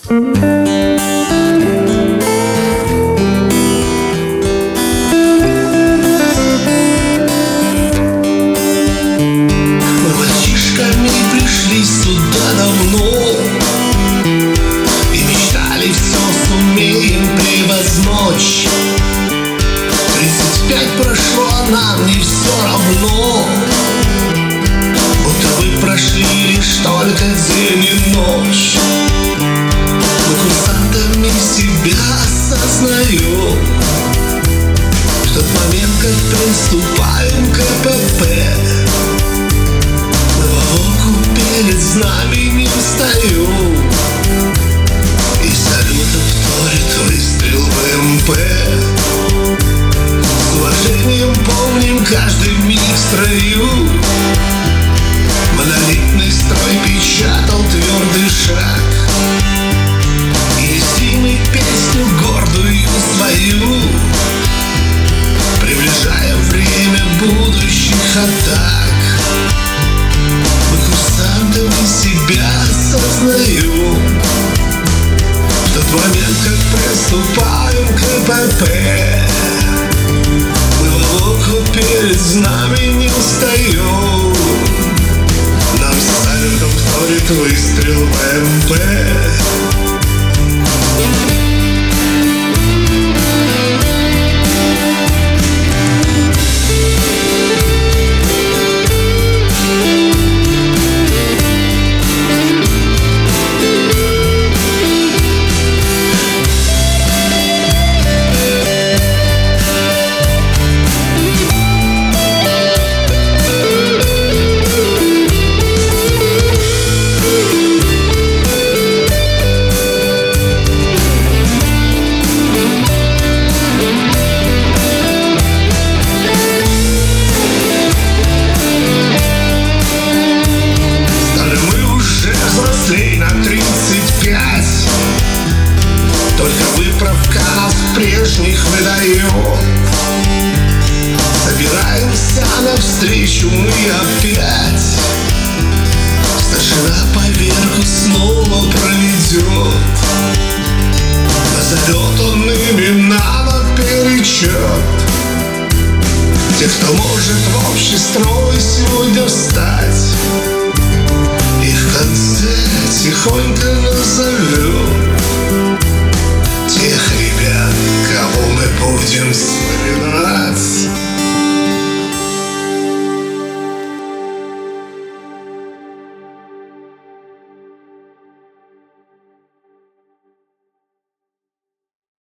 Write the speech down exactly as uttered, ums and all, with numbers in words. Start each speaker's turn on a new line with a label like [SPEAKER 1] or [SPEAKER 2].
[SPEAKER 1] Мальчишками пришли сюда давно и мечтали, все сумеем превозмочь. Тридцать пять прошло, а нам не все равно, будто вы прошли лишь только день и ночь. Мы курсантами себя осознаем в тот момент, как приступаем к КПП. Мы воку перед знаменем встаем, и салютом вторит выстрел БМП. С уважением помним каждый миг в строю. Монолитный строй печатал твердый шаг, и зимой песню гордую свою, приближая время будущих атак. Мы курсантами себя осознаем в тот момент, как приступаем к КПП. Мы воку перед знаменем встаем, нам салютом вторит выстрел БМП. На тридцать пять только выправка нас прежних выдает. Собираемся навстречу мы опять, старшина поверху снова проведет. Назовет он имена наперечет тех, кто может в общий строй